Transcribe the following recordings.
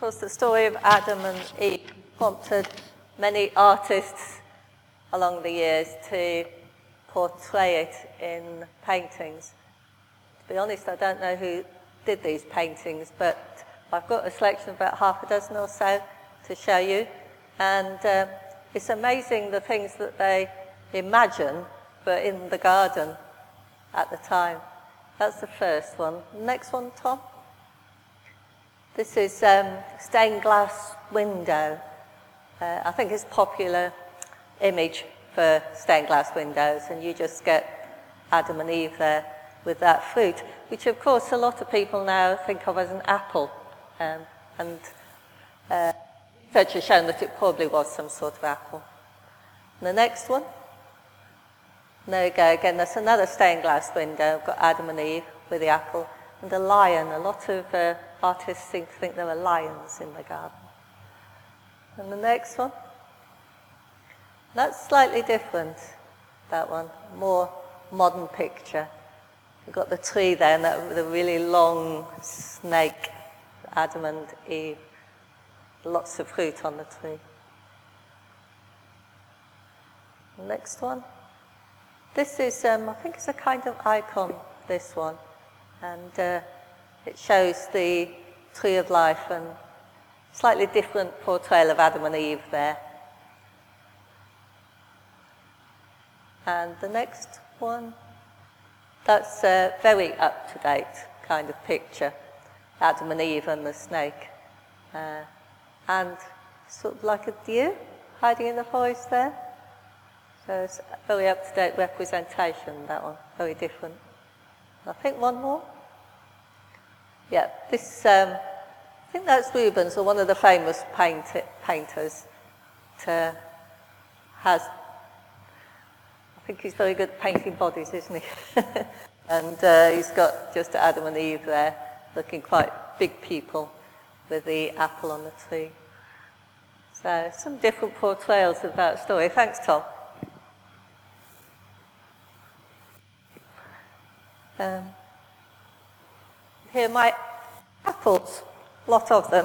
course, the story of Adam and Eve prompted many artists along the years to portray it in paintings. To be honest, I don't know who did these paintings, but I've got a selection of about half a dozen or so to show you. And it's amazing the things that they imagine were in the garden at the time. That's the first one. Next one, Tom. This is stained glass window. I think it's a popular image for stained glass windows, and you just get Adam and Eve there with that fruit, which of course a lot of people now think of as an apple. And research has shown that it probably was some sort of apple. And the next one. There we go, again, that's another stained glass window. We've got Adam and Eve with the apple and a lion. A lot of artists seem to think there were lions in the garden. And the next one. That's slightly different, that one. More modern picture. We've got the tree there, and that with a really long snake, Adam and Eve. Lots of fruit on the tree. Next one. This is, I think it's a kind of icon, this one. And it shows the tree of life and slightly different portrayal of Adam and Eve there. And the next one, that's a very up-to-date kind of picture. Adam and Eve and the snake. And sort of like a deer hiding in the forest there. So it's a very up-to-date representation, that one. Very different. I think one more. Yeah, this, I think that's Rubens, or one of the famous painters. I think he's very good at painting bodies, isn't he? And he's got just Adam and Eve there, looking quite big people with the apple on the tree. So some different portrayals of that story. Thanks, Tom. Here are my apples, a lot of them.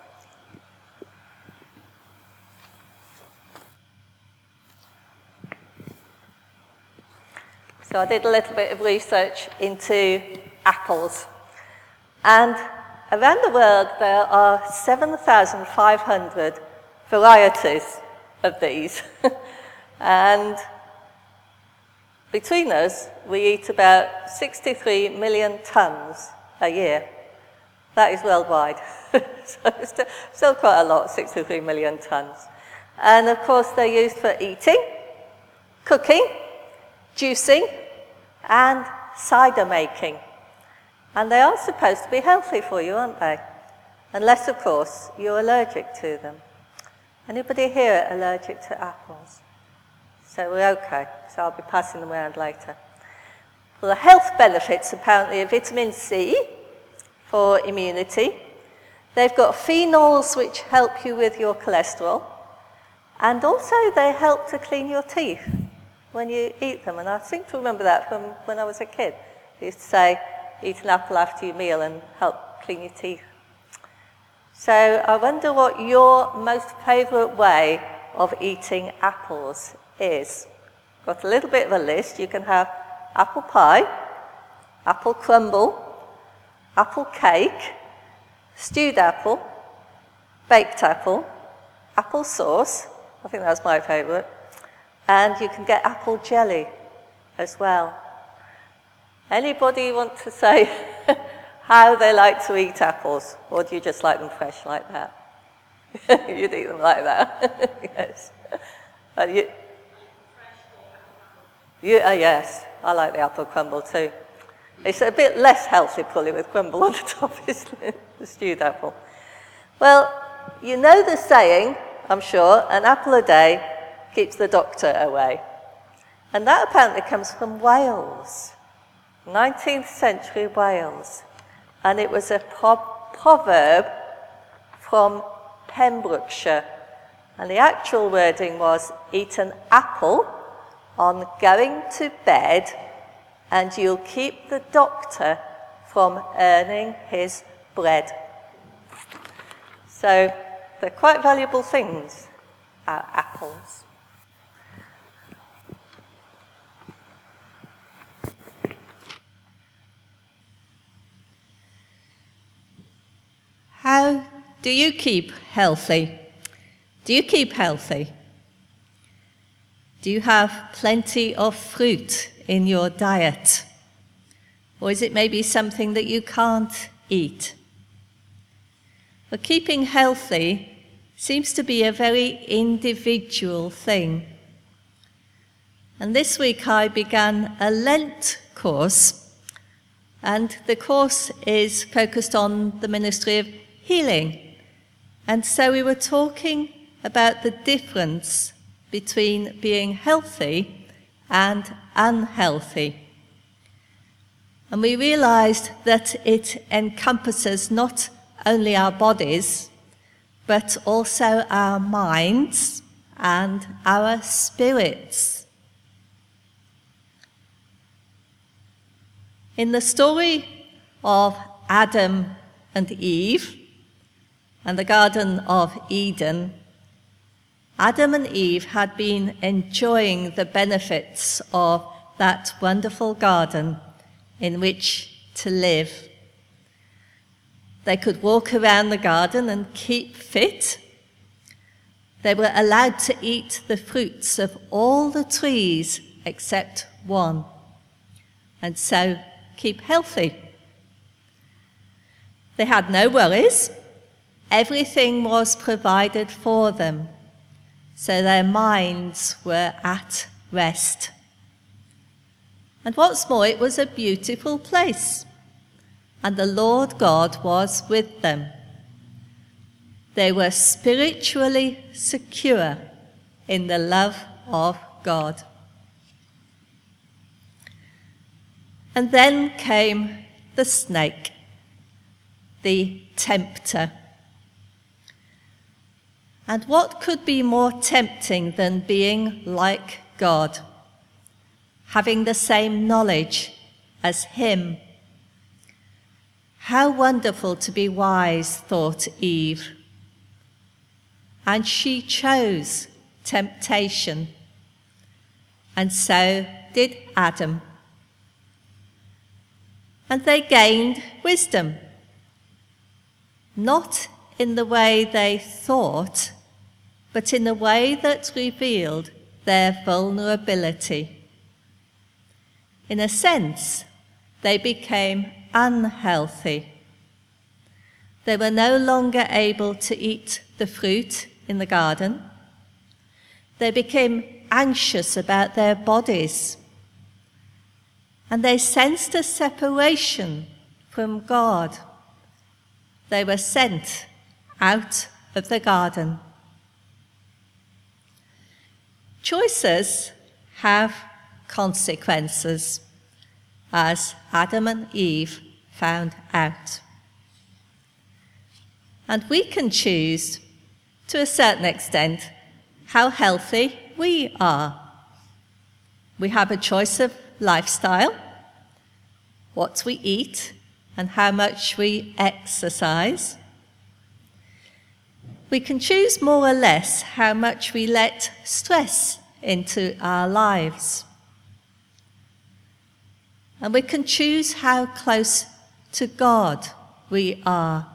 So I did a little bit of research into apples. And around the world there are 7,500 varieties of these. And between us, we eat about 63 million tons a year. That is worldwide. So it's still quite a lot, 63 million tons. And of course, they're used for eating, cooking, juicing, and cider making. And they are supposed to be healthy for you, aren't they? Unless, of course, you're allergic to them. Anybody here allergic to apples? So we're okay. So I'll be passing them around later. Well, the health benefits apparently are vitamin C for immunity. They've got phenols which help you with your cholesterol. And also they help to clean your teeth when you eat them. And I seem to remember that from when I was a kid. They used to say, eat an apple after your meal and help clean your teeth. So I wonder what your most favourite way of eating apples is. Got a little bit of a list. You can have apple pie, apple crumble, apple cake, stewed apple, baked apple, apple sauce, I think that's my favourite, and you can get apple jelly as well. Anybody want to say how they like to eat apples, or do you just like them fresh like that? You'd eat them like that, yes. Yes, I like the apple crumble too. It's a bit less healthy probably with crumble on the top, isn't it? The stewed apple. Well, you know the saying, I'm sure, an apple a day keeps the doctor away. And that apparently comes from Wales, 19th century Wales. And it was a proverb from Pembrokeshire. And the actual wording was, eat an apple on going to bed and you'll keep the doctor from earning his bread. So So they're quite valuable things, our apples. How do you keep healthy? Do you keep healthy? Do you have plenty of fruit in your diet? Or is it maybe something that you can't eat? But keeping healthy seems to be a very individual thing. And this week I began a Lent course, and the course is focused on the ministry of healing. And so we were talking about the difference between being healthy and unhealthy. And we realized that it encompasses not only our bodies, but also our minds and our spirits. In the story of Adam and Eve and the Garden of Eden, Adam and Eve had been enjoying the benefits of that wonderful garden in which to live. They could walk around the garden and keep fit. They were allowed to eat the fruits of all the trees except one, and so keep healthy. They had no worries. Everything was provided for them, so their minds were at rest. And what's more, it was a beautiful place, and the Lord God was with them. They were spiritually secure in the love of God. And then came the snake, the tempter. And what could be more tempting than being like God, having the same knowledge as Him? How wonderful to be wise, thought Eve. And she chose temptation, and so did Adam. And they gained wisdom, not in the way they thought, but in a way that revealed their vulnerability. In a sense, they became unhealthy. They were no longer able to eat the fruit in the garden. They became anxious about their bodies. And they sensed a separation from God. They were sent out of the garden. Choices have consequences, as Adam and Eve found out. And we can choose, to a certain extent, how healthy we are. We have a choice of lifestyle, what we eat, and how much we exercise. We can choose more or less how much we let stress into our lives. And we can choose how close to God we are.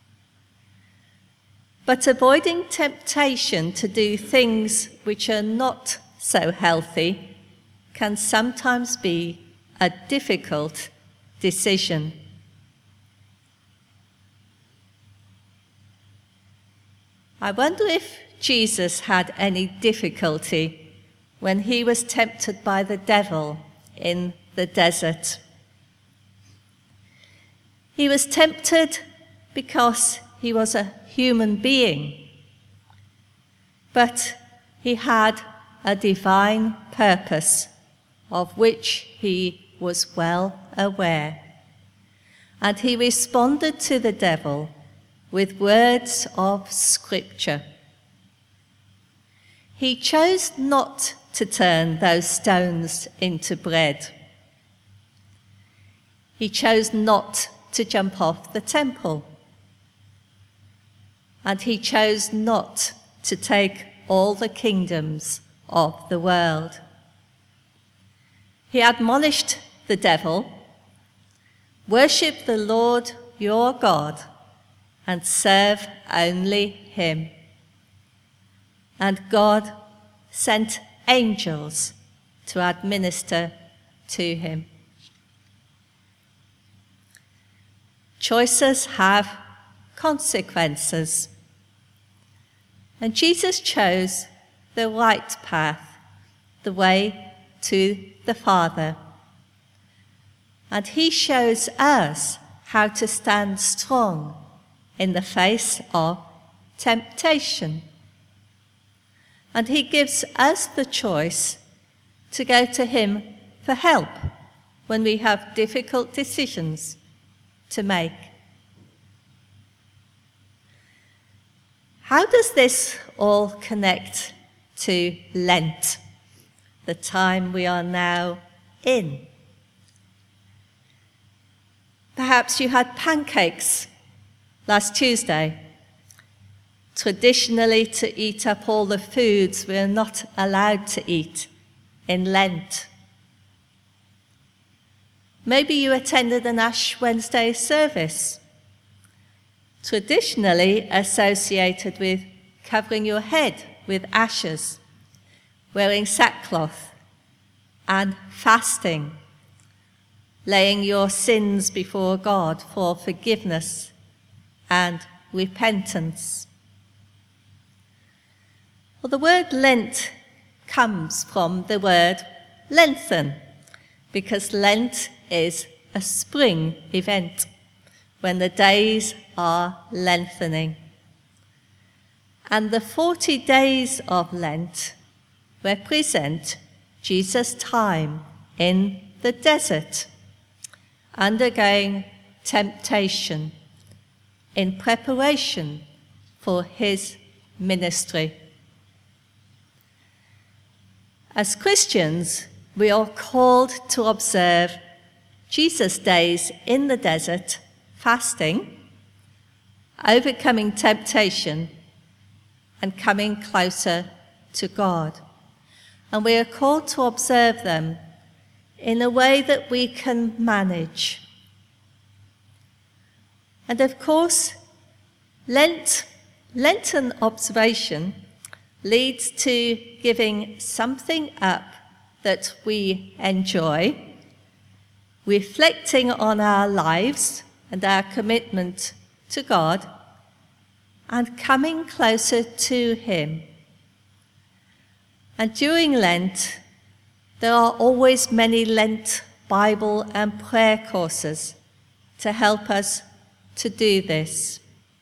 But avoiding temptation to do things which are not so healthy can sometimes be a difficult decision. I wonder if Jesus had any difficulty when he was tempted by the devil in the desert. He was tempted because he was a human being, but he had a divine purpose of which he was well aware. And he responded to the devil with words of Scripture. He chose not to turn those stones into bread. He chose not to jump off the temple. and he chose not to take all the kingdoms of the world. He admonished the devil, "Worship the Lord your God and serve only him." And God sent angels to administer to him. Choices have consequences. And Jesus chose the right path, the way to the Father. And he shows us how to stand strong in the face of temptation. And he gives us the choice to go to him for help when we have difficult decisions to make. How does this all connect to Lent, the time we are now in? Perhaps you had pancakes last Tuesday. Traditionally, to eat up all the foods we're not allowed to eat in Lent. Maybe you attended an Ash Wednesday service, traditionally associated with covering your head with ashes, wearing sackcloth, and fasting, laying your sins before God for forgiveness and repentance. Well, the word Lent comes from the word lengthen, because Lent is a spring event when the days are lengthening. And the 40 days of Lent represent Jesus' time in the desert, undergoing temptation in preparation for his ministry. As Christians, we are called to observe Jesus' days in the desert, fasting, overcoming temptation, and coming closer to God. And we are called to observe them in a way that we can manage. And of course, Lenten observation leads to giving something up that we enjoy, reflecting on our lives and our commitment to God, and coming closer to him. And during Lent, there are always many Lent Bible and prayer courses to help us to do this.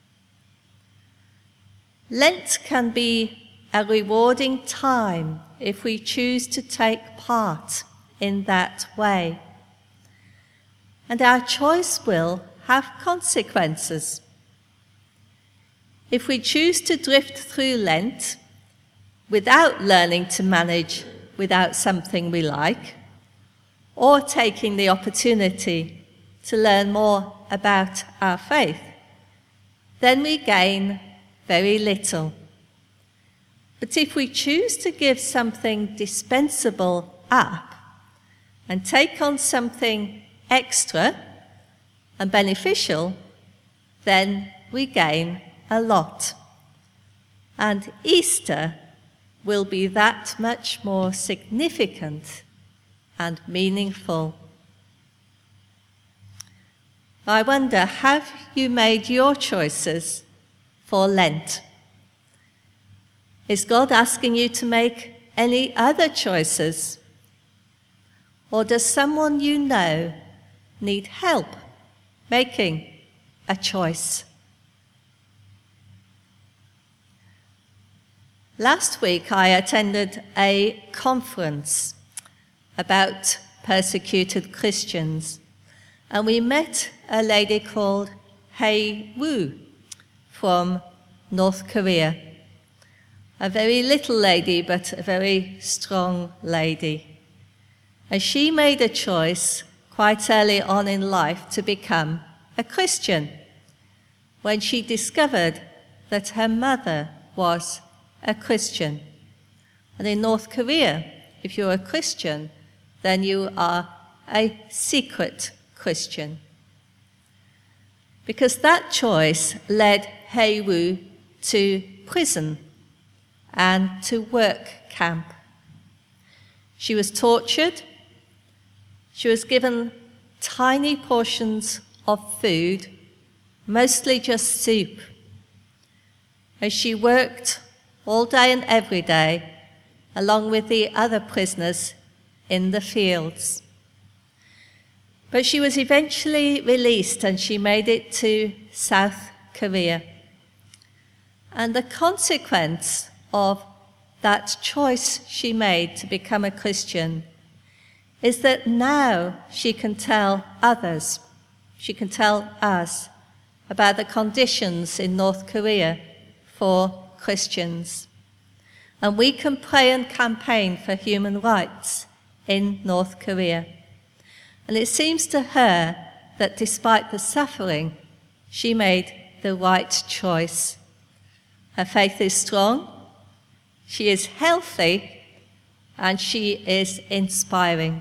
Lent can be a rewarding time if we choose to take part in that way. And our choice will have consequences. If we choose to drift through Lent without learning to manage without something we like, or taking the opportunity to learn more about our faith, then we gain very little. But if we choose to give something dispensable up and take on something extra and beneficial, then we gain a lot. And Easter will be that much more significant and meaningful. I wonder, have you made your choices for Lent? Is God asking you to make any other choices? Or does someone you know need help making a choice? Last week I attended a conference about persecuted Christians, and we met a lady called Hae Woo from North Korea. A very little lady, but a very strong lady. And she made a choice quite early on in life to become a Christian when she discovered that her mother was a Christian. And in North Korea, if you're a Christian, then you are a secret Christian. Because that choice led Hae-woo to prison and to work camp. She was tortured. She was given tiny portions of food, mostly just soup, as she worked all day and every day, along with the other prisoners in the fields. But she was eventually released and she made it to South Korea. And the consequence of that choice she made to become a Christian is that now she can tell others, she can tell us about the conditions in North Korea for Christians. And we can pray and campaign for human rights in North Korea. And it seems to her that despite the suffering, she made the right choice. Her faith is strong, she is healthy, and she is inspiring.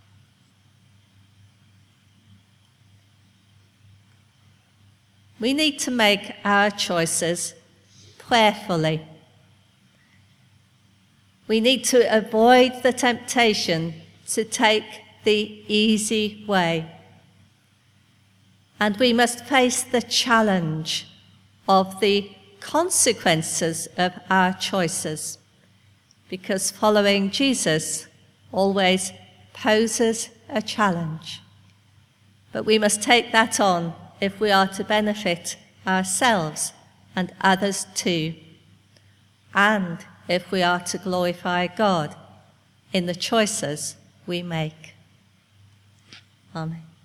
We need to make our choices prayerfully. We need to avoid the temptation to take the easy way. And we must face the challenge of the consequences of our choices, because following Jesus always poses a challenge. But we must take that on if we are to benefit ourselves and others too, and if we are to glorify God in the choices we make. Amen.